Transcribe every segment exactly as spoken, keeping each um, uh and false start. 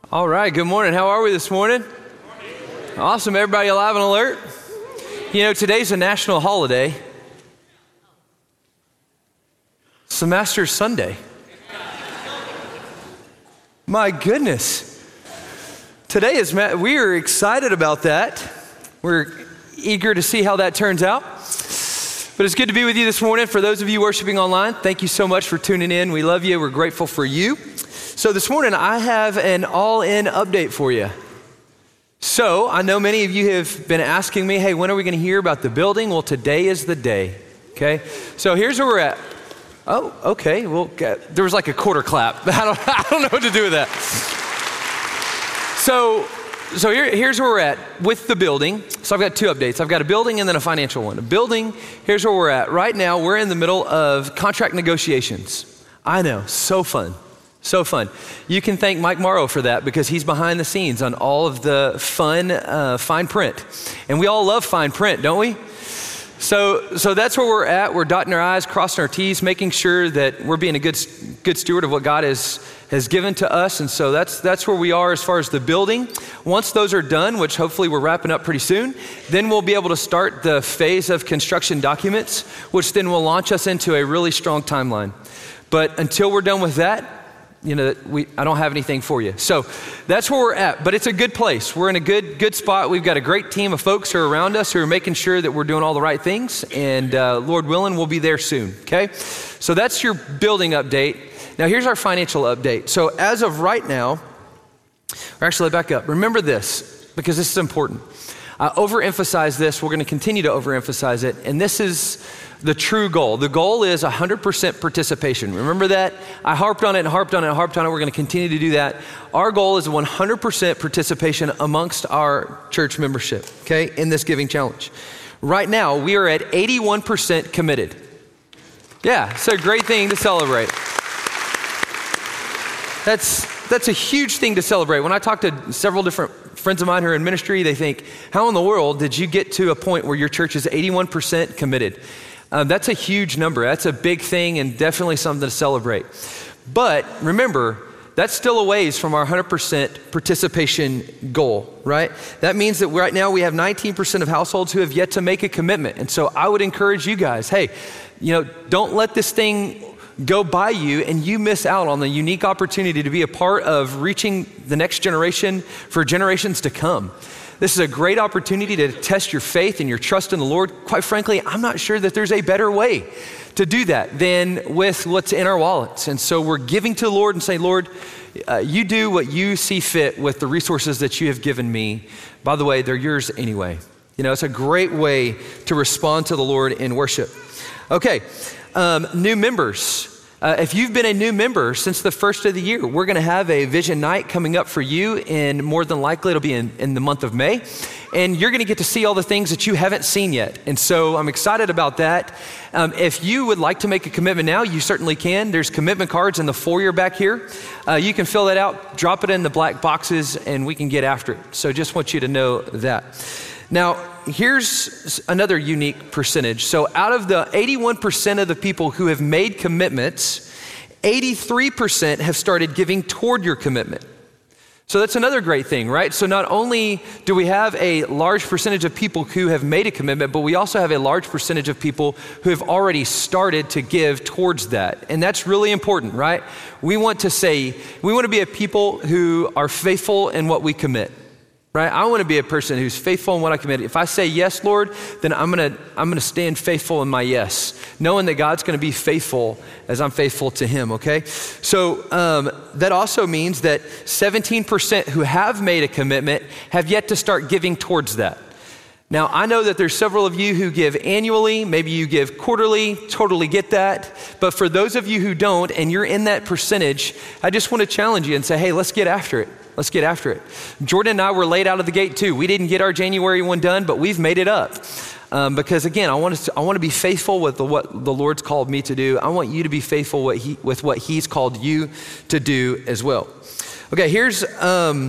All right, good morning. How are we this morning? Awesome, everybody alive and alert? You know, today's a national holiday. Semester Sunday. My goodness. Today is, we are excited about that. We're eager to see how that turns out. But it's good to be with you this morning. For those of you worshiping online, thank you so much for tuning in. We love you. We're grateful for you. So this morning, I have an all-in update for you. So I know many of you have been asking me, hey, when are we going to hear about the building? Well, today is the day, okay? So here's where we're at. Oh, okay, well, there was like a quarter clap. I don't, I don't know what to do with that. So, so here, here's where we're at with the building. So I've got two updates. I've got a building and then a financial one. A building, here's where we're at. Right now, we're in the middle of contract negotiations. I know, so fun. So fun. You can thank Mike Morrow for that because he's behind the scenes on all of the fun, uh, fine print. And we all love fine print, don't we? So, so that's where we're at. We're dotting our I's, crossing our T's, making sure that we're being a good, good steward of what God has, has given to us. And so that's, that's where we are as far as the building. Once those are done, which hopefully we're wrapping up pretty soon, then we'll be able to start the phase of construction documents, which then will launch us into a really strong timeline. But until we're done with that, you know, we, I don't have anything for you. So that's where we're at, but it's a good place. We're in a good, good spot. We've got a great team of folks who are around us who are making sure that we're doing all the right things. And uh, Lord willing, we'll be there soon, okay? So that's your building update. Now here's our financial update. So as of right now, or actually back up, remember this, because this is important. I overemphasize this. We're going to continue to overemphasize it. And this is the true goal. The goal is one hundred percent participation. Remember that? I harped on it and harped on it and harped on it. We're going to continue to do that. Our goal is one hundred percent participation amongst our church membership, okay, in this giving challenge. Right now, we are at eighty-one percent committed. Yeah, it's a great thing to celebrate. That's, that's a huge thing to celebrate. When I talk to several different friends of mine who are in ministry, they think, how in the world did you get to a point where your church is eighty-one percent committed? Um, that's a huge number. That's a big thing and definitely something to celebrate. But remember, that's still a ways from our one hundred percent participation goal, right? That means that right now we have nineteen percent of households who have yet to make a commitment. And so I would encourage you guys, hey, you know, don't let this thing go by you and you miss out on the unique opportunity to be a part of reaching the next generation for generations to come. This is a great opportunity to test your faith and your trust in the Lord. Quite frankly, I'm not sure that there's a better way to do that than with what's in our wallets. And so we're giving to the Lord and saying, Lord, uh, you do what you see fit with the resources that you have given me. By the way, they're yours anyway. You know, it's a great way to respond to the Lord in worship. Okay, um, new members. Uh, if you've been a new member since the first of the year, we're going to have a vision night coming up for you, and more than likely it'll be in, in the month of May. And you're going to get to see all the things that you haven't seen yet. And so I'm excited about that. Um, if you would like to make a commitment now, you certainly can. There's commitment cards in the foyer back here. Uh, you can fill that out, drop it in the black boxes, and we can get after it. So just want you to know that. Now, here's another unique percentage. So out of the eighty-one percent of the people who have made commitments, eighty-three percent have started giving toward your commitment. So that's another great thing, right? So not only do we have a large percentage of people who have made a commitment, but we also have a large percentage of people who have already started to give towards that. And that's really important, right? We want to say, we want to be a people who are faithful in what we commit. Right? I want to be a person who's faithful in what I commit. If I say yes, Lord, then I'm going to I'm going to stand faithful in my yes, knowing that God's going to be faithful as I'm faithful to him, okay? So um, that also means that seventeen percent who have made a commitment have yet to start giving towards that. Now, I know that there's several of you who give annually, maybe you give quarterly, totally get that. But for those of you who don't, and you're in that percentage, I just want to challenge you and say, hey, let's get after it. Let's get after it. Jordan and I were late out of the gate too. We didn't get our January one done, but we've made it up. Um, because again, I want to, I want to be faithful with the, what the Lord's called me to do. I want you to be faithful what he, with what he's called you to do as well. Okay, here's, um,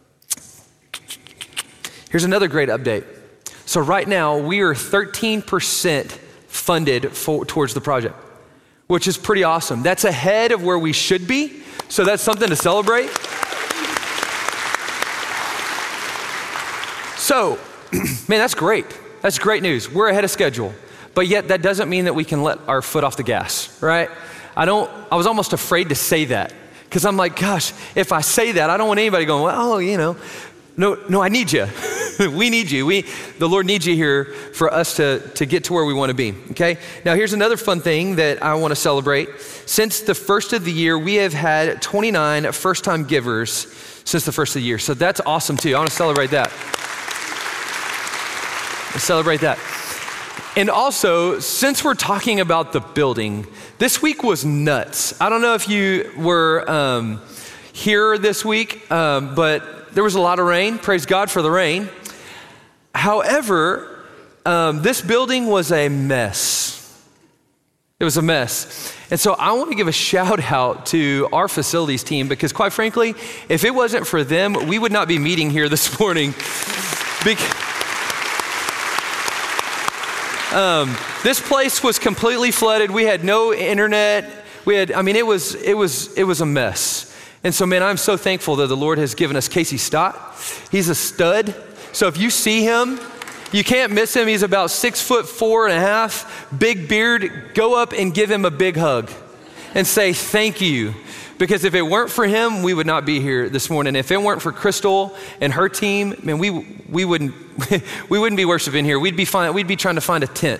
here's another great update. So right now we are thirteen percent funded for, towards the project, which is pretty awesome. That's ahead of where we should be. So that's something to celebrate. So, man, that's great. That's great news. We're ahead of schedule. But yet that doesn't mean that we can let our foot off the gas, right? I don't, I was almost afraid to say that because I'm like, gosh, if I say that, I don't want anybody going, well, oh, you know, no, no, I need you. We need you. We, the Lord needs you here for us to, to get to where we want to be, okay? Now, here's another fun thing that I want to celebrate. Since the first of the year, we have had twenty-nine first-time givers since the first of the year. So that's awesome, too. I want to celebrate that. Let's celebrate that. And also, since we're talking about the building, this week was nuts. I don't know if you were um, here this week, um, but there was a lot of rain. Praise God for the rain. However, um, this building was a mess. It was a mess. And so I want to give a shout out to our facilities team because quite frankly, if it wasn't for them, we would not be meeting here this morning. Because Um, this place was completely flooded. We had no internet. We had, I mean, it was, it was, it was a mess. And so, man, I'm so thankful that the Lord has given us Casey Stott. He's a stud. So if you see him, you can't miss him. He's about six foot four and a half, big beard. Go up and give him a big hug and say thank you. Because if it weren't for him, we would not be here this morning. If it weren't for Crystal and her team, man, we we wouldn't we wouldn't be worshiping here. We'd be fine, we'd be trying to find a tent.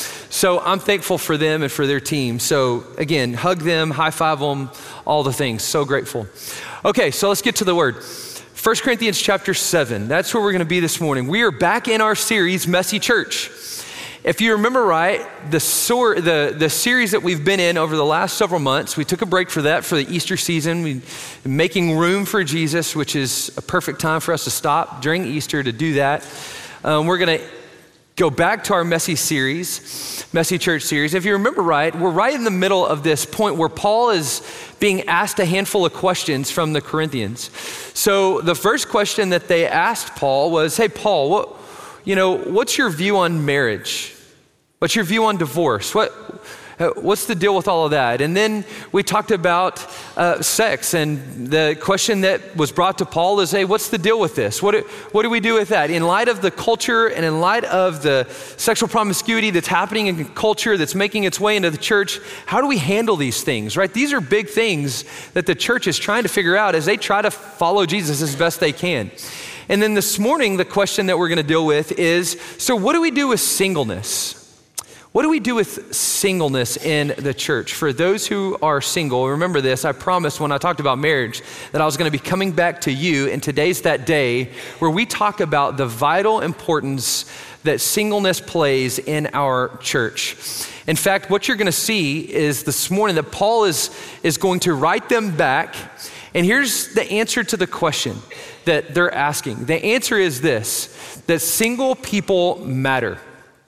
So I'm thankful for them and for their team. So again, hug them, high five them, all the things. So grateful. Okay, so let's get to the word. First Corinthians chapter seven. That's where we're going to be this morning. We are back in our series, Messy Church. If you remember right, the, sor- the, the series that we've been in over the last several months, we took a break for that for the Easter season. We making room for Jesus, which is a perfect time for us to stop during Easter to do that. Um, we're going to go back to our Messy series, Messy Church series. If you remember right, we're right in the middle of this point where Paul is being asked a handful of questions from the Corinthians. So the first question that they asked Paul was, hey, Paul, what, you know, what's your view on marriage? What's your view on divorce? What, what's the deal with all of that? And then we talked about uh, sex, and the question that was brought to Paul is, hey, what's the deal with this? What do, what do we do with that? In light of the culture and in light of the sexual promiscuity that's happening in culture that's making its way into the church, how do we handle these things, right? These are big things that the church is trying to figure out as they try to follow Jesus as best they can. And then this morning, the question that we're going to deal with is, so what do we do with singleness? What do we do with singleness in the church? For those who are single, remember this, I promised when I talked about marriage that I was going to be coming back to you, and today's that day where we talk about the vital importance that singleness plays in our church. In fact, what you're going to see is this morning that Paul is, is going to write them back, and here's the answer to the question that they're asking. The answer is this, that single people matter.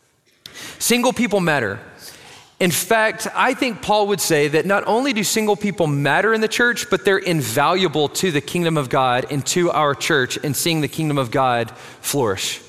Single people matter. In fact, I think Paul would say that not only do single people matter in the church, but they're invaluable to the kingdom of God and to our church and seeing the kingdom of God flourish.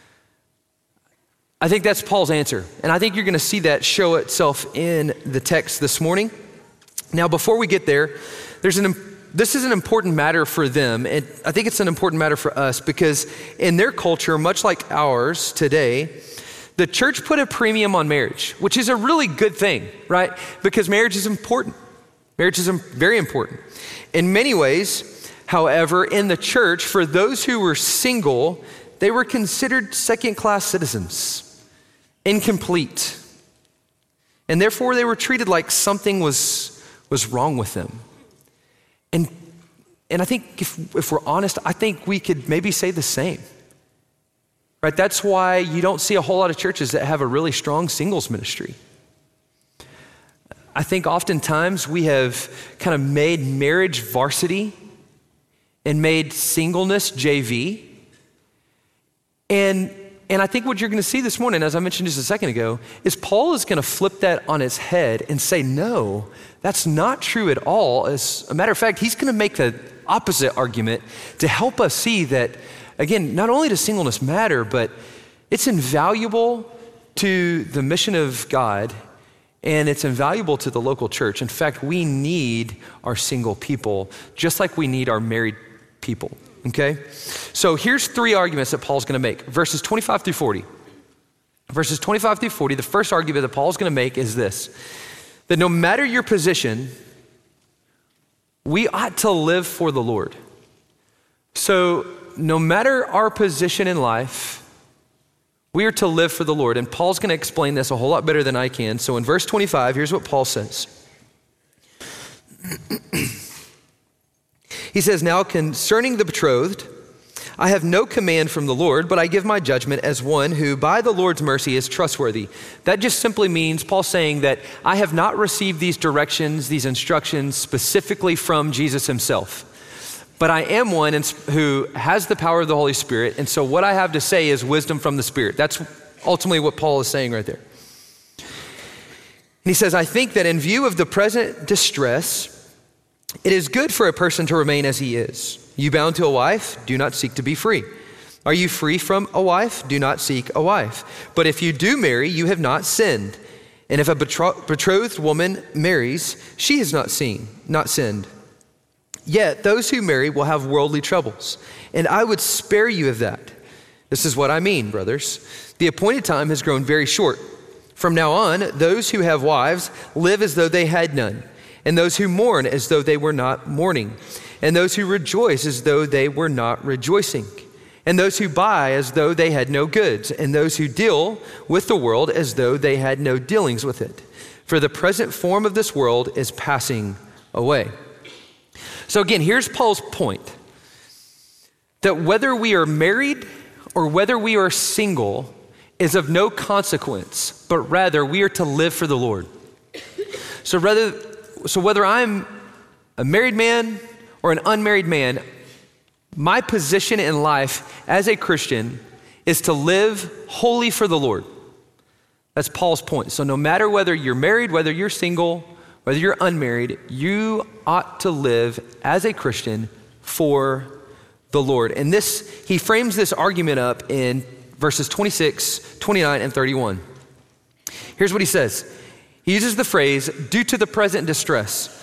I think that's Paul's answer. And I think you're going to see that show itself in the text this morning. Now, before we get there, there's an this is an important matter for them. And I think it's an important matter for us because in their culture, much like ours today, the church put a premium on marriage, which is a really good thing, right? Because marriage is important. Marriage is very important. In many ways, however, in the church, for those who were single, they were considered second-class citizens, incomplete. And therefore, they were treated like something was, was wrong with them. And, and I think if, if we're honest, I think we could maybe say the same. Right? That's why you don't see a whole lot of churches that have a really strong singles ministry. I think oftentimes we have kind of made marriage varsity and made singleness J V. And, and I think what you're going to see this morning, as I mentioned just a second ago, is Paul is going to flip that on its head and say, no, that's not true at all. As a matter of fact, he's going to make the opposite argument to help us see that, again, not only does singleness matter, but it's invaluable to the mission of God, and it's invaluable to the local church. In fact, we need our single people, just like we need our married people. okay? So here's three arguments that Paul's gonna make, verses twenty-five through forty. Verses twenty-five through forty, the first argument that Paul's gonna make is this, that no matter your position, we ought to live for the Lord. So no matter our position in life, we are to live for the Lord. And Paul's gonna explain this a whole lot better than I can. So in verse twenty-five, here's what Paul says. He says, now concerning the betrothed, I have no command from the Lord, but I give my judgment as one who by the Lord's mercy is trustworthy. That just simply means Paul's saying that I have not received these directions, these instructions specifically from Jesus himself. But I am one who has the power of the Holy Spirit, and so what I have to say is wisdom from the Spirit. That's ultimately what Paul is saying right there. And he says, I think that in view of the present distress, it is good for a person to remain as he is. You bound to a wife, do not seek to be free. Are you free from a wife? Do not seek a wife. But if you do marry, you have not sinned. And if a betro- betrothed woman marries, she has not seen, not sinned. Yet those who marry will have worldly troubles, and I would spare you of that. This is what I mean, brothers. The appointed time has grown very short. From now on, those who have wives live as though they had none, and those who mourn as though they were not mourning, and those who rejoice as though they were not rejoicing, and those who buy as though they had no goods, and those who deal with the world as though they had no dealings with it. For the present form of this world is passing away. So again, here's Paul's point, that whether we are married or whether we are single is of no consequence, but rather we are to live for the Lord. So rather, so whether I'm a married man or an unmarried man, my position in life as a Christian is to live wholly for the Lord. That's Paul's point. So no matter whether you're married, whether you're single, whether you're unmarried, you ought to live as a Christian for the Lord. And this, he frames this argument up in verses twenty-six, twenty-nine, and thirty-one. Here's what he says. He uses the phrase, due to the present distress.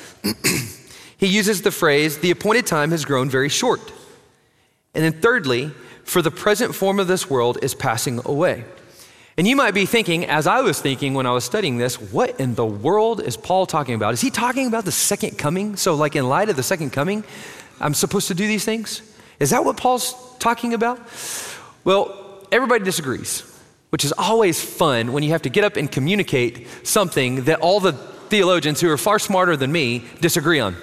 He uses the phrase, the appointed time has grown very short. And then thirdly, for the present form of this world is passing away. And you might be thinking, as I was thinking when I was studying this, what in the world is Paul talking about? Is he talking about the second coming? So like in light of the second coming, I'm supposed to do these things? Is that what Paul's talking about? Well, everybody disagrees, which is always fun when you have to get up and communicate something that all the theologians who are far smarter than me disagree on.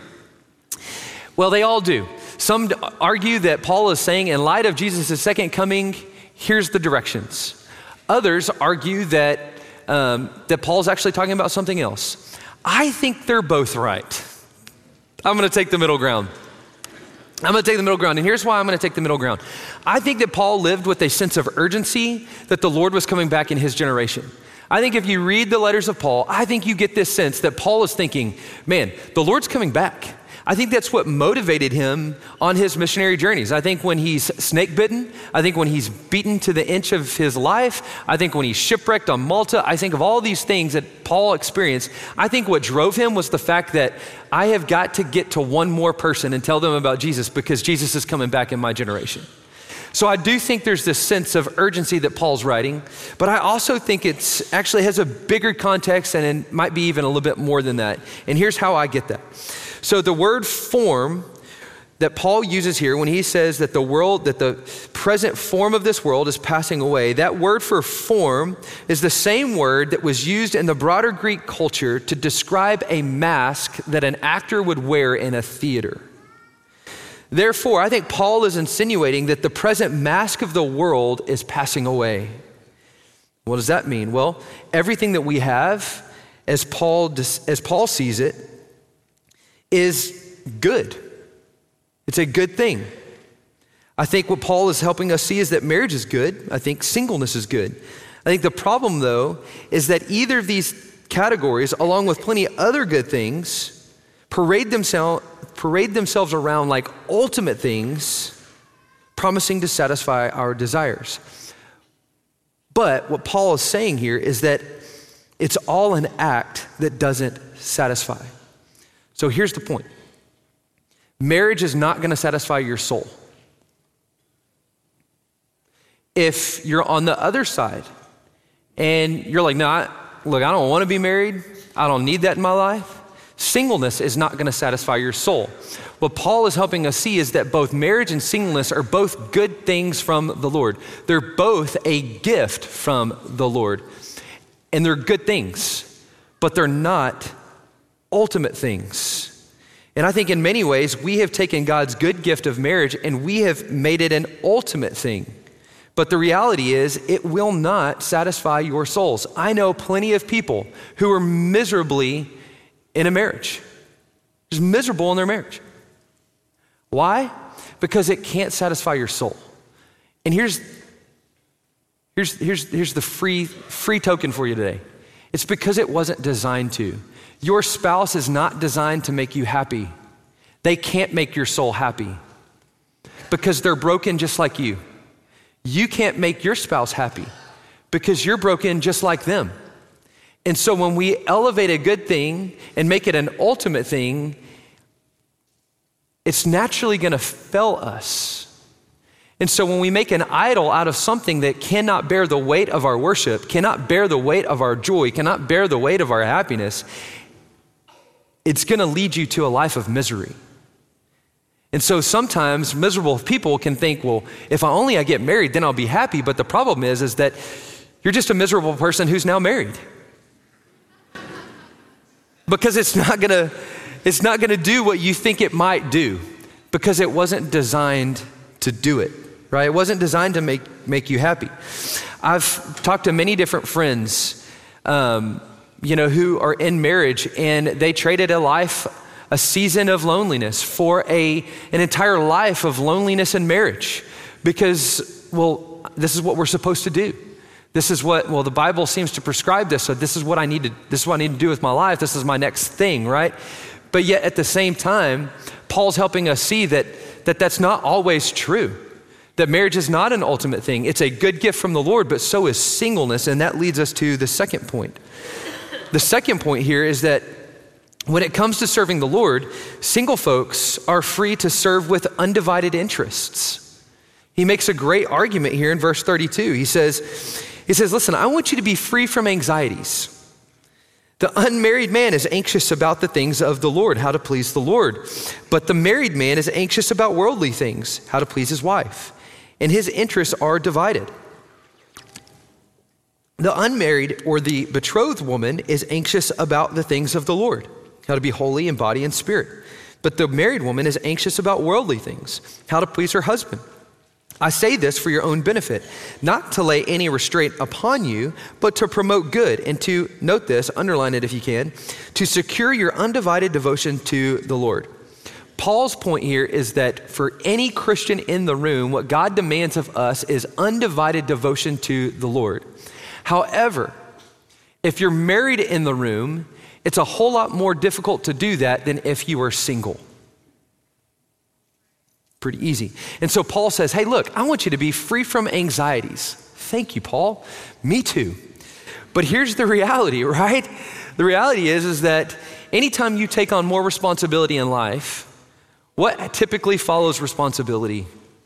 Well, they all do. Some argue that Paul is saying in light of Jesus' second coming, here's the directions. Others argue that, um, that Paul's actually talking about something else. I think they're both right. I'm gonna take the middle ground. I'm gonna take the middle ground, and here's why I'm gonna take the middle ground. I think that Paul lived with a sense of urgency that the Lord was coming back in his generation. I think if you read the letters of Paul, I think you get this sense that Paul is thinking, man, the Lord's coming back. I think that's what motivated him on his missionary journeys. I think when he's snake bitten, I think when he's beaten to the inch of his life, I think when he's shipwrecked on Malta, I think of all these things that Paul experienced. I think what drove him was the fact that I have got to get to one more person and tell them about Jesus because Jesus is coming back in my generation. So I do think there's this sense of urgency that Paul's writing, but I also think it's actually has a bigger context and it might be even a little bit more than that. And here's how I get that. So the word form that Paul uses here when he says that the world, that the present form of this world is passing away, that word for form is the same word that was used in the broader Greek culture to describe a mask that an actor would wear in a theater. Therefore, I think Paul is insinuating that the present mask of the world is passing away. What does that mean? Well, everything that we have, as Paul, as Paul sees it, is good. It's a good thing. I think what Paul is helping us see is that marriage is good. I think singleness is good. I think the problem, though, is that either of these categories, along with plenty of other good things, parade themselves parade themselves around like ultimate things, promising to satisfy our desires. But what Paul is saying here is that it's all an act that doesn't satisfy. So here's the point. Marriage is not going to satisfy your soul. if you're on the other side and you're like, no, I, look, I don't want to be married. I don't need that in my life. Singleness is not going to satisfy your soul. What Paul is helping us see is that both marriage and singleness are both good things from the Lord. They're both a gift from the Lord. And they're good things, but they're not ultimate things. And I think in many ways, we have taken God's good gift of marriage and we have made it an ultimate thing. But the reality is, it will not satisfy your souls. I know plenty of people who are miserably in a marriage, just miserable in their marriage. Why? Because it can't satisfy your soul. And here's, here's, here's, here's the free, free token for you today. It's because it wasn't designed to. Your spouse is not designed to make you happy. They can't make your soul happy because they're broken just like you. You can't make your spouse happy because you're broken just like them. And so when we elevate a good thing and make it an ultimate thing, it's naturally going to fail us. And so when we make an idol out of something that cannot bear the weight of our worship, cannot bear the weight of our joy, cannot bear the weight of our happiness, it's going to lead you to a life of misery. And so sometimes miserable people can think, well, if I only I get married, then I'll be happy. But the problem is, is that you're just a miserable person who's now married. Because it's not gonna, it's not gonna do what you think it might do, because it wasn't designed to do it, right? It wasn't designed to make, make you happy. I've talked to many different friends, um, you know, who are in marriage, and they traded a life, a season of loneliness for a, an entire life of loneliness in marriage because, well, this is what we're supposed to do. This is what, well, the Bible seems to prescribe this, so this is what I need to, this is what I need to do with my life. This is my next thing, right? But yet at the same time, Paul's helping us see that, that that's not always true. That marriage is not an ultimate thing. It's a good gift from the Lord, but so is singleness, and that leads us to the second point. The second point here is that when it comes to serving the Lord, single folks are free to serve with undivided interests. He makes a great argument here in verse thirty-two. He says, he says, listen, I want you to be free from anxieties. The unmarried man is anxious about the things of the Lord, how to please the Lord. But the married man is anxious about worldly things, how to please his wife. And his interests are divided. The unmarried or the betrothed woman is anxious about the things of the Lord, how to be holy in body and spirit. But the married woman is anxious about worldly things, how to please her husband. I say this for your own benefit, not to lay any restraint upon you, but to promote good and to, note this, underline it if you can, to secure your undivided devotion to the Lord. Paul's point here is that for any Christian in the room, what God demands of us is undivided devotion to the Lord. However, if you're married in the room, it's a whole lot more difficult to do that than if you were single. Pretty easy. And so Paul says, hey, look, I want you to be free from anxieties. Thank you, Paul. Me too. But here's the reality, right? The reality is, is that anytime you take on more responsibility in life, what typically follows responsibility?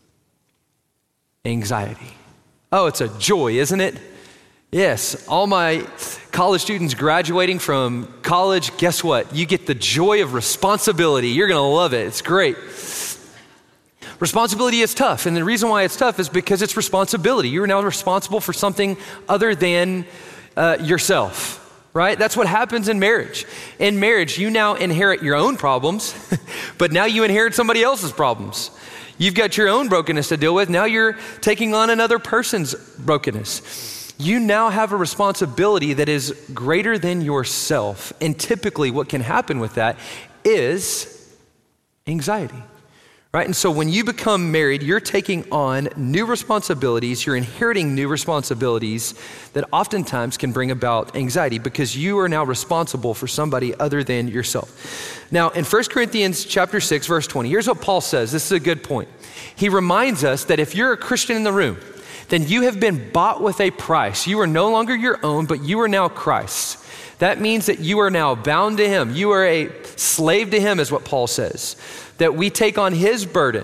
Anxiety. Oh, it's a joy, isn't it? Yes, all my college students graduating from college, guess what? You get the joy of responsibility. You're gonna love it, it's great. Responsibility is tough, and the reason why it's tough is because it's responsibility. You are now responsible for something other than uh, yourself, right? That's what happens in marriage. In marriage, you now inherit your own problems, but now you inherit somebody else's problems. You've got your own brokenness to deal with. Now you're taking on another person's brokenness. You now have a responsibility that is greater than yourself. And typically what can happen with that is anxiety. Right? And so when you become married, you're taking on new responsibilities, you're inheriting new responsibilities that oftentimes can bring about anxiety because you are now responsible for somebody other than yourself. Now, in First Corinthians chapter six, verse twenty, here's what Paul says. This is a good point. He reminds us that if you're a Christian in the room, then you have been bought with a price. You are no longer your own, but you are now Christ's. That means that you are now bound to him. You are a slave to him, is what Paul says. That we take on his burden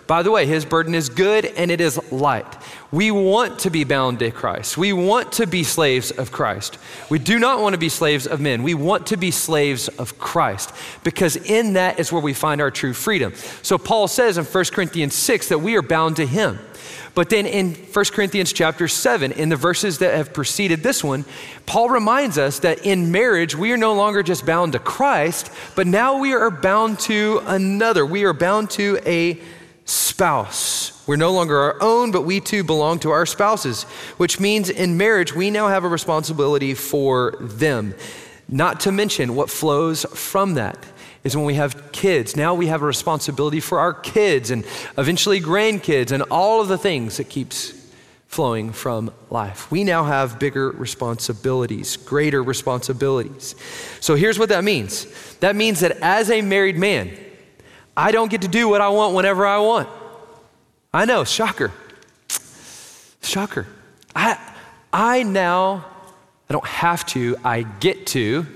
By the way, his burden is good and it is light. We want to be bound to Christ. We want to be slaves of Christ. We do not want to be slaves of men. We want to be slaves of Christ, because in that is where we find our true freedom. So Paul says in First Corinthians six that we are bound to him. But then in First Corinthians chapter seven, in the verses that have preceded this one, Paul reminds us that in marriage, we are no longer just bound to Christ, but now we are bound to another. We are bound to a spouse. We're no longer our own, but we too belong to our spouses, which means in marriage, we now have a responsibility for them. Not to mention what flows from that is when we have kids. Now we have a responsibility for our kids and eventually grandkids and all of the things that keeps flowing from life. We now have bigger responsibilities, greater responsibilities. So here's what that means. That means that as a married man, I don't get to do what I want whenever I want. I know, shocker. Shocker. I, I now, I don't have to, I get to.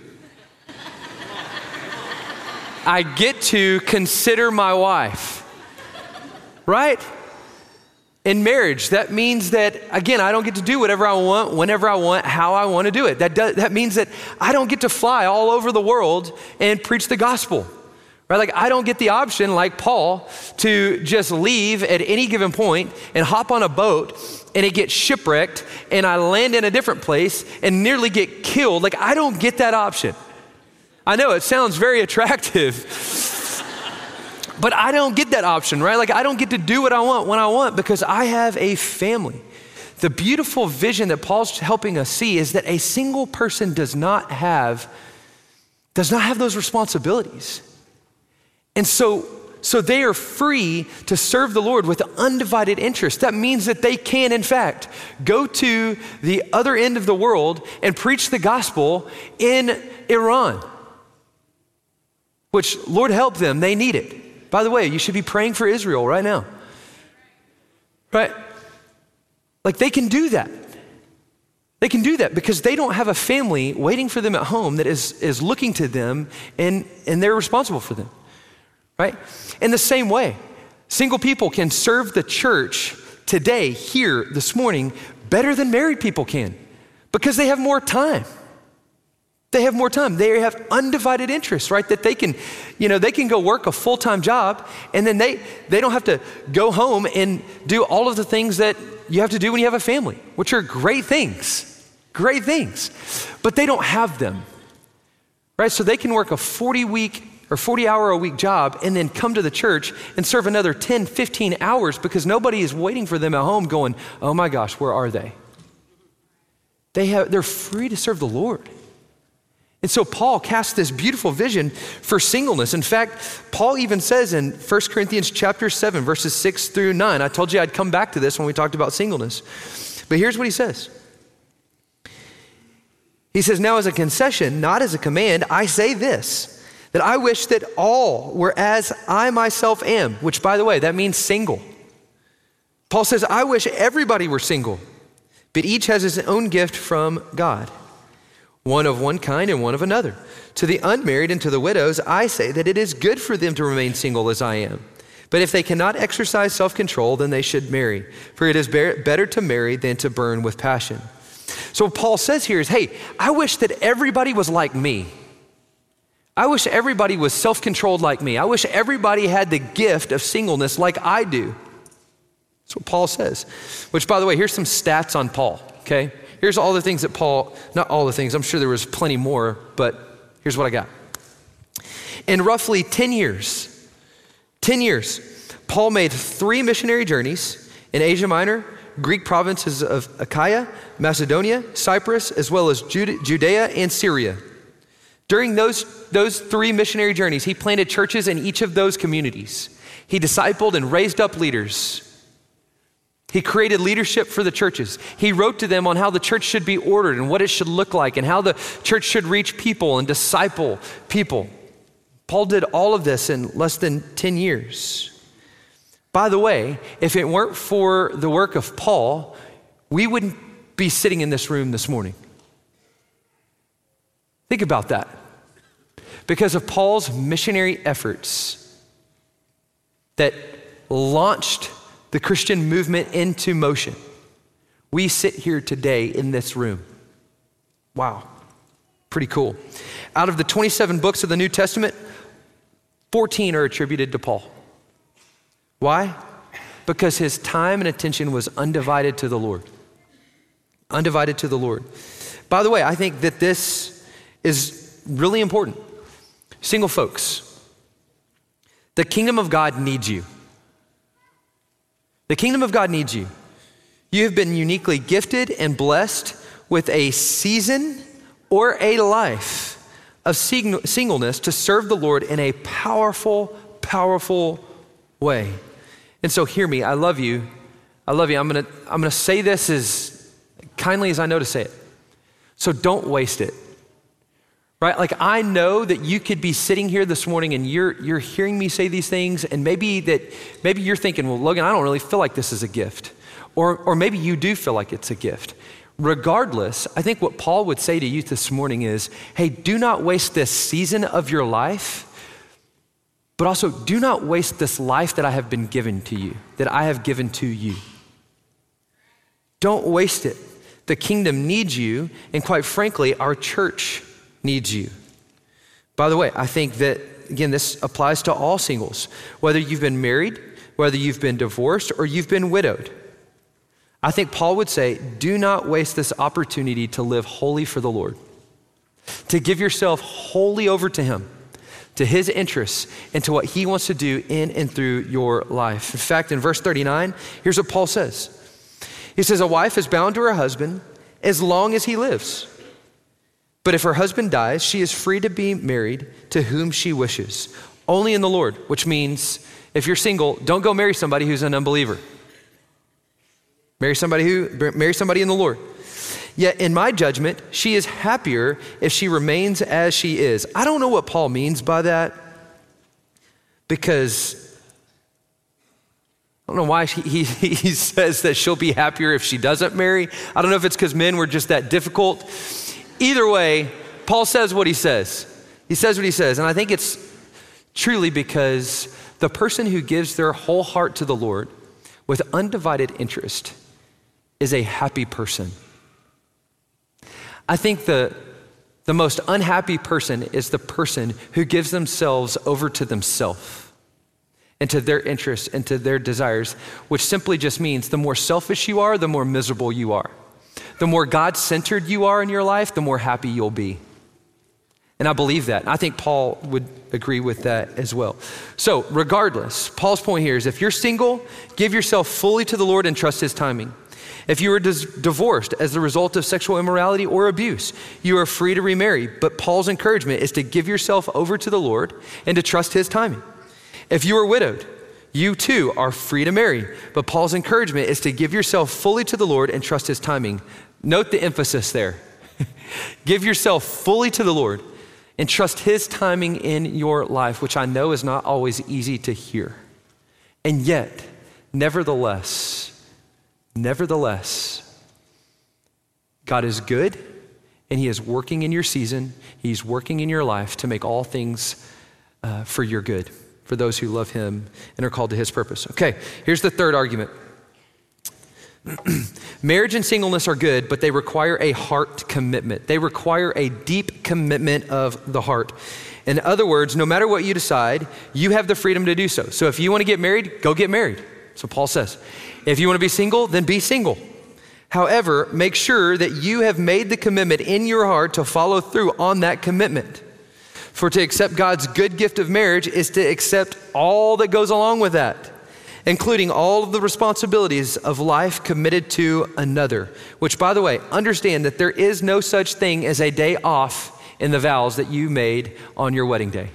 I get to consider my wife, right? In marriage, that means that, again, I don't get to do whatever I want, whenever I want, how I want to do it. That, does, that means that I don't get to fly all over the world and preach the gospel, right? Like I don't get the option, like Paul, to just leave at any given point and hop on a boat and it gets shipwrecked and I land in a different place and nearly get killed. Like I don't get that option. I know it sounds very attractive, but I don't get that option, right? Like I don't get to do what I want when I want because I have a family. The beautiful vision that Paul's helping us see is that a single person does not have, does not have those responsibilities. And so, so they are free to serve the Lord with undivided interest. That means that they can, in fact, go to the other end of the world and preach the gospel in Iran. Which, Lord help them, they need it. By the way, you should be praying for Israel right now. Right? Like they can do that. They can do that because they don't have a family waiting for them at home that is, is looking to them and, and they're responsible for them. Right? In the same way, single people can serve the church today, here, this morning, better than married people can because they have more time. They have more time. They have undivided interest, right? That they can, you know, they can go work a full-time job and then they, they don't have to go home and do all of the things that you have to do when you have a family, which are great things, great things, but they don't have them, right? So they can work a forty week or forty hour a week job and then come to the church and serve another ten, fifteen hours because nobody is waiting for them at home going, oh my gosh, where are they? They have, they're free to serve the Lord. And so Paul casts this beautiful vision for singleness. In fact, Paul even says in First Corinthians chapter seven, verses six through nine, I told you I'd come back to this when we talked about singleness. But here's what he says. He says, now as a concession, not as a command, I say this, that I wish that all were as I myself am, which by the way, that means single. Paul says, I wish everybody were single, but each has his own gift from God. One of one kind and one of another. To the unmarried and to the widows, I say that it is good for them to remain single as I am. But if they cannot exercise self-control, then they should marry. For it is better to marry than to burn with passion. So what Paul says here is, hey, I wish that everybody was like me. I wish everybody was self-controlled like me. I wish everybody had the gift of singleness like I do. That's what Paul says. Which, by the way, here's some stats on Paul, okay? Here's all the things that Paul, not all the things, I'm sure there was plenty more, but here's what I got. In roughly ten years, ten years, Paul made three missionary journeys in Asia Minor, Greek provinces of Achaia, Macedonia, Cyprus, as well as Judea and Syria. During those, those three missionary journeys, he planted churches in each of those communities. He discipled and raised up leaders. He created leadership for the churches. He wrote to them on how the church should be ordered and what it should look like and how the church should reach people and disciple people. Paul did all of this in less than ten years. By the way, if it weren't for the work of Paul, we wouldn't be sitting in this room this morning. Think about that. Because of Paul's missionary efforts that launched the Christian movement into motion. We sit here today in this room. Wow, pretty cool. Out of the twenty-seven books of the New Testament, fourteen are attributed to Paul. Why? Because his time and attention was undivided to the Lord. Undivided to the Lord. By the way, I think that this is really important. Single folks, the kingdom of God needs you. The kingdom of God needs you. You have been uniquely gifted and blessed with a season or a life of sing- singleness to serve the Lord in a powerful, powerful way. And so hear me, I love you. I love you. I'm gonna, I'm gonna say this as kindly as I know to say it. So don't waste it, right? Like I know that you could be sitting here this morning and you're, you're hearing me say these things, and maybe that, maybe you're thinking, well, Logan, I don't really feel like this is a gift. Or, or maybe you do feel like it's a gift. Regardless, I think what Paul would say to you this morning is, hey, do not waste this season of your life, but also do not waste this life that I have been given to you, that I have given to you. Don't waste it. The kingdom needs you, and quite frankly, our church needs you. By the way, I think that, again, this applies to all singles, whether you've been married, whether you've been divorced, or you've been widowed. I think Paul would say, do not waste this opportunity to live wholly for the Lord, to give yourself wholly over to him, to his interests, and to what he wants to do in and through your life. In fact, in verse thirty-nine, here's what Paul says. He says, a wife is bound to her husband as long as he lives. But if her husband dies, she is free to be married to whom she wishes, only in the Lord, which means if you're single, don't go marry somebody who's an unbeliever. Marry somebody who, marry somebody in the Lord. Yet in my judgment, she is happier if she remains as she is. I don't know what Paul means by that, because I don't know why he, he, he says that she'll be happier if she doesn't marry. I don't know if it's because men were just that difficult. Either way, Paul says what he says. He says what he says, and I think it's truly because the person who gives their whole heart to the Lord with undivided interest is a happy person. I think the, the most unhappy person is the person who gives themselves over to themselves and to their interests and to their desires, which simply just means the more selfish you are, the more miserable you are. The more God-centered you are in your life, the more happy you'll be. And I believe that. I think Paul would agree with that as well. So regardless, Paul's point here is if you're single, give yourself fully to the Lord and trust his timing. If you were dis- divorced as a result of sexual immorality or abuse, you are free to remarry. But Paul's encouragement is to give yourself over to the Lord and to trust his timing. If you are widowed, you too are free to marry. But Paul's encouragement is to give yourself fully to the Lord and trust his timing. Note the emphasis there. Give yourself fully to the Lord and trust his timing in your life, which I know is not always easy to hear. And yet, nevertheless, nevertheless, God is good and he is working in your season. He's working in your life to make all things uh, for your good, for those who love him and are called to his purpose. Okay, here's the third argument. Marriage and singleness are good, but they require a heart commitment. They require a deep commitment of the heart. In other words, no matter what you decide, you have the freedom to do so. So if you want to get married, go get married. So Paul says, if you want to be single, then be single. However, make sure that you have made the commitment in your heart to follow through on that commitment. For to accept God's good gift of marriage is to accept all that goes along with that, including all of the responsibilities of life committed to another. Which, by the way, understand that there is no such thing as a day off in the vows that you made on your wedding day.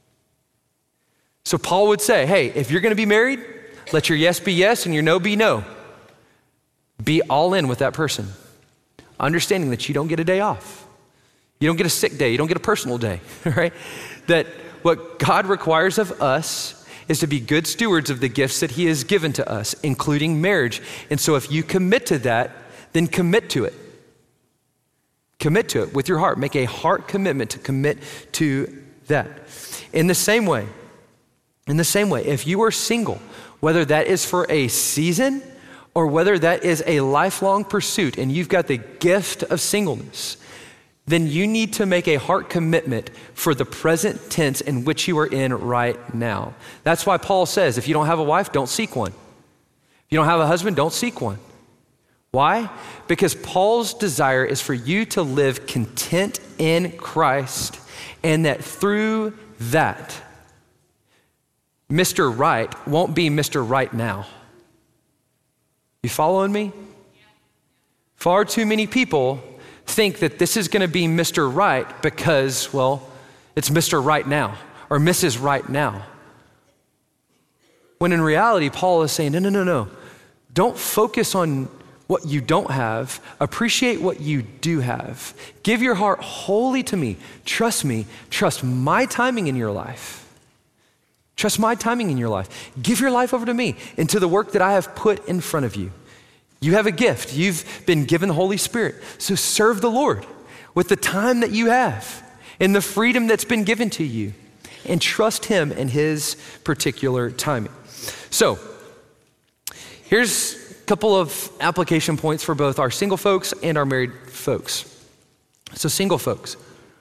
So Paul would say, hey, if you're going to be married, let your yes be yes and your no be no. Be all in with that person, understanding that you don't get a day off. You don't get a sick day. You don't get a personal day, right? That what God requires of us is to be good stewards of the gifts that he has given to us, including marriage. And so if you commit to that, then commit to it. Commit to it with your heart. Make a heart commitment to commit to that. In the same way, in the same way, if you are single, whether that is for a season or whether that is a lifelong pursuit and you've got the gift of singleness, then you need to make a heart commitment for the present tense in which you are in right now. That's why Paul says, if you don't have a wife, don't seek one. If you don't have a husband, don't seek one. Why? Because Paul's desire is for you to live content in Christ, and that through that, Mister Right won't be Mister Right now. You following me? Far too many people think that this is going to be Mister Right because, well, it's Mister Right now or Missus Right now. When in reality, Paul is saying, no, no, no, no. Don't focus on what you don't have. Appreciate what you do have. Give your heart wholly to me. Trust me. Trust my timing in your life. Trust my timing in your life. Give your life over to me and to the work that I have put in front of you. You have a gift. You've been given the Holy Spirit. So serve the Lord with the time that you have and the freedom that's been given to you, and trust him in his particular timing. So here's a couple of application points for both our single folks and our married folks. So single folks,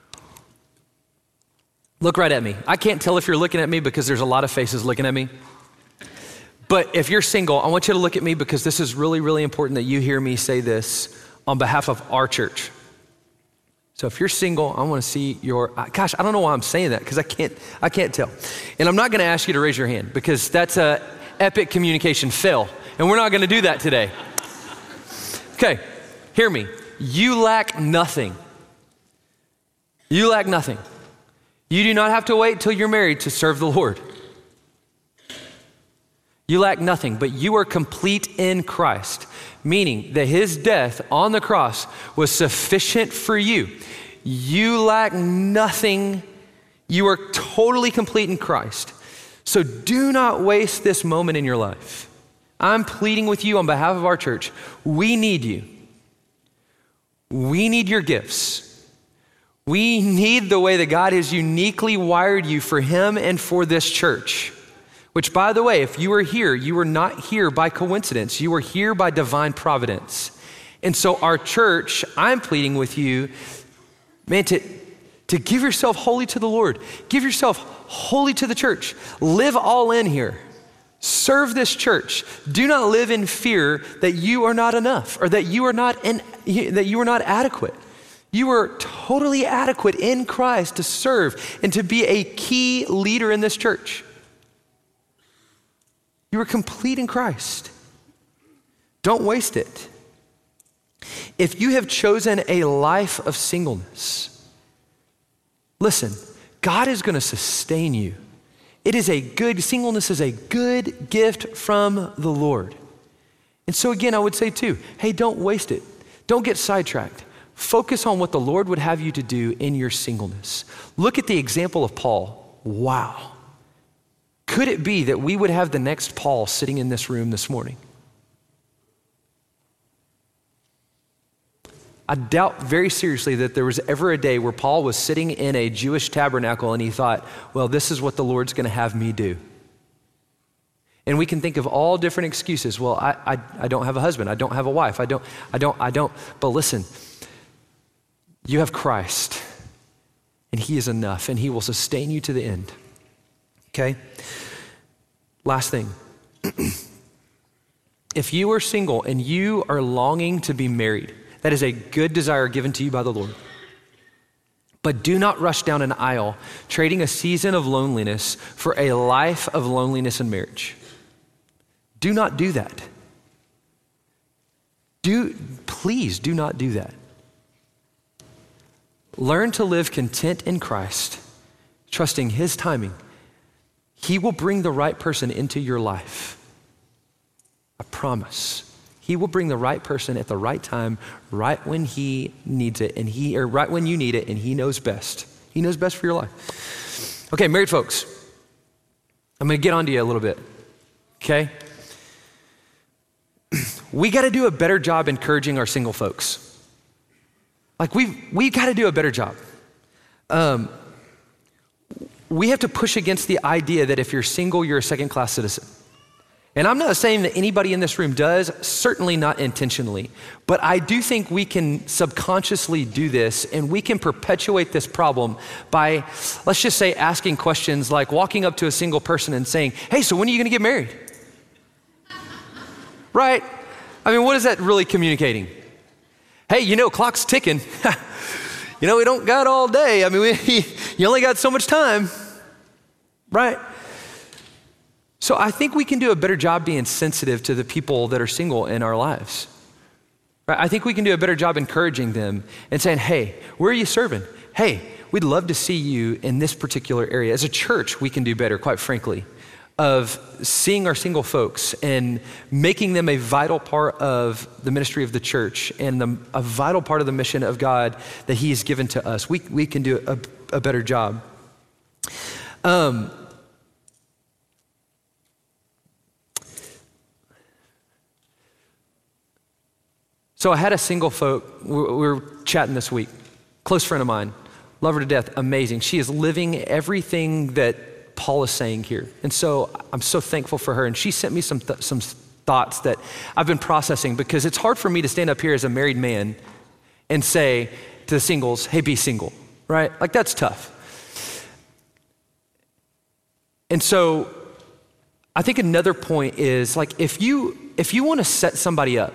look right at me. I can't tell if you're looking at me because there's a lot of faces looking at me. But if you're single, I want you to look at me because this is really, really important that you hear me say this on behalf of our church. So if you're single, I want to see your, gosh, I don't know why I'm saying that because I can't, I can't tell. And I'm not going to ask you to raise your hand because that's a epic communication fail. And we're not going to do that today. Okay, hear me. You lack nothing. You lack nothing. You do not have to wait till you're married to serve the Lord. You lack nothing, but you are complete in Christ, meaning that his death on the cross was sufficient for you. You lack nothing. You are totally complete in Christ. So do not waste this moment in your life. I'm pleading with you on behalf of our church. We need you. We need your gifts. We need the way that God has uniquely wired you for him and for this church. Which, by the way, if you are here, you are not here by coincidence. You are here by divine providence. And so our church, I'm pleading with you, man, to, to give yourself wholly to the Lord. Give yourself wholly to the church. Live all in here. Serve this church. Do not live in fear that you are not enough or that you are not in, that you are not adequate. You are totally adequate in Christ to serve and to be a key leader in this church. You are complete in Christ. Don't waste it. If you have chosen a life of singleness, listen, God is going to sustain you. It is a good, singleness is a good gift from the Lord. And so again, I would say too, hey, don't waste it. Don't get sidetracked. Focus on what the Lord would have you to do in your singleness. Look at the example of Paul. Wow. Could it be that we would have the next Paul sitting in this room this morning? I doubt very seriously that there was ever a day where Paul was sitting in a Jewish tabernacle and he thought, well, this is what the Lord's going to have me do. And we can think of all different excuses. Well, I, I, I don't have a husband. I don't have a wife. I don't, I don't, I don't. But listen, you have Christ and he is enough and he will sustain you to the end. Okay? Last thing. If you are single and you are longing to be married, that is a good desire given to you by the Lord. But do not rush down an aisle, trading a season of loneliness for a life of loneliness in marriage. Do not do that. Do, please do not do that. Learn to live content in Christ, trusting his timing. He will bring the right person into your life. I promise. He will bring the right person at the right time, right when he needs it, and he or right when you need it, and he knows best. He knows best for your life. Okay, married folks, I'm gonna get onto you a little bit, okay? We gotta do a better job encouraging our single folks. Like we've, we gotta do a better job. Um, we have to push against the idea that if you're single, you're a second-class citizen. And I'm not saying that anybody in this room does, certainly not intentionally, but I do think we can subconsciously do this, and we can perpetuate this problem by, let's just say, asking questions like walking up to a single person and saying, hey, so when are you gonna get married? Right? I mean, what is that really communicating? Hey, you know, clock's ticking. You know, we don't got all day. I mean, we, you only got so much time, right? So I think we can do a better job being sensitive to the people that are single in our lives. Right? I think we can do a better job encouraging them and saying, hey, where are you serving? Hey, we'd love to see you in this particular area. As a church, we can do better, quite frankly, of seeing our single folks and making them a vital part of the ministry of the church and the, a vital part of the mission of God that he has given to us. We, we can do a, a better job. Um, So I had a single folk, we were chatting this week, close friend of mine, love her to death, amazing. She is living everything that Paul is saying here. And so I'm so thankful for her. And she sent me some th- some thoughts that I've been processing, because it's hard for me to stand up here as a married man and say to the singles, hey, be single, right? Like, that's tough. And so I think another point is, like, if you if you want to set somebody up,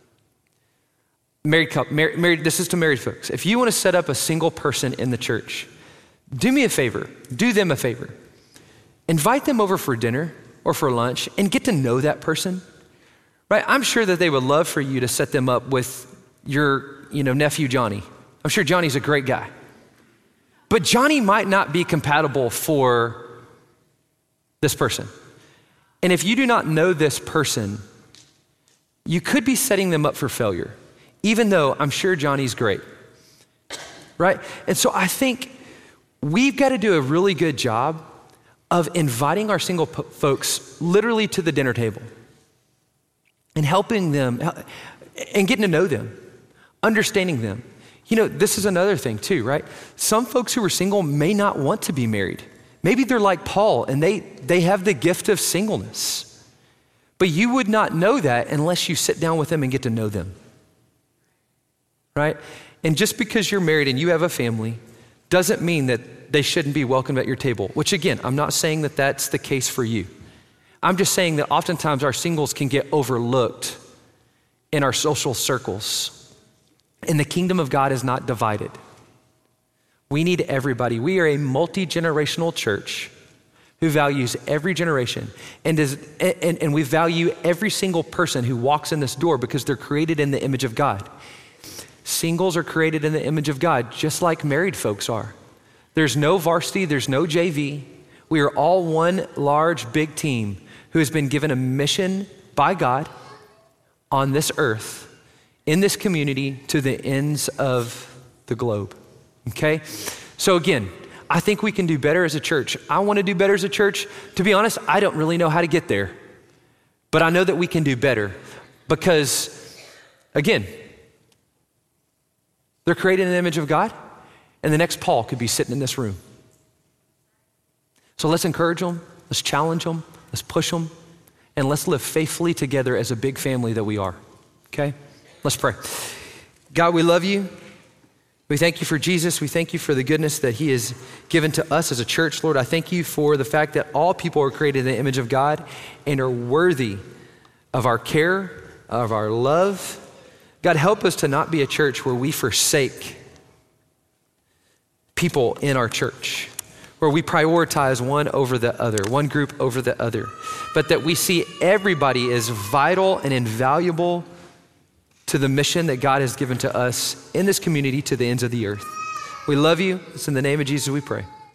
Married couple, married, married, this is to married folks. If you want to set up a single person in the church, do me a favor, do them a favor. Invite them over for dinner or for lunch and get to know that person, right? I'm sure that they would love for you to set them up with your, you know, nephew, Johnny. I'm sure Johnny's a great guy. But Johnny might not be compatible for this person. And if you do not know this person, you could be setting them up for failure, even though I'm sure Johnny's great, right? And so I think we've got to do a really good job of inviting our single po- folks literally to the dinner table and helping them and getting to know them, understanding them. You know, this is another thing too, right? Some folks who are single may not want to be married. Maybe they're like Paul and they, they have the gift of singleness, but you would not know that unless you sit down with them and get to know them. Right? And just because you're married and you have a family doesn't mean that they shouldn't be welcomed at your table, which again, I'm not saying that that's the case for you. I'm just saying that oftentimes our singles can get overlooked in our social circles, and the kingdom of God is not divided. We need everybody. We are a multi-generational church who values every generation, and, is, and, and we value every single person who walks in this door because they're created in the image of God. Singles are created in the image of God, just like married folks are. There's no varsity, there's no J V. We are all one large, big team who has been given a mission by God on this earth, in this community, to the ends of the globe, okay? So again, I think we can do better as a church. I want to do better as a church. To be honest, I don't really know how to get there, but I know that we can do better because, again, they're created in the image of God, and the next Paul could be sitting in this room. So let's encourage them, let's challenge them, let's push them, and let's live faithfully together as a big family that we are, okay? Let's pray. God, we love you. We thank you for Jesus. We thank you for the goodness that he has given to us as a church. Lord, I thank you for the fact that all people are created in the image of God and are worthy of our care, of our love. God, help us to not be a church where we forsake people in our church, where we prioritize one over the other, one group over the other, but that we see everybody as vital and invaluable to the mission that God has given to us in this community to the ends of the earth. We love you. It's in the name of Jesus we pray.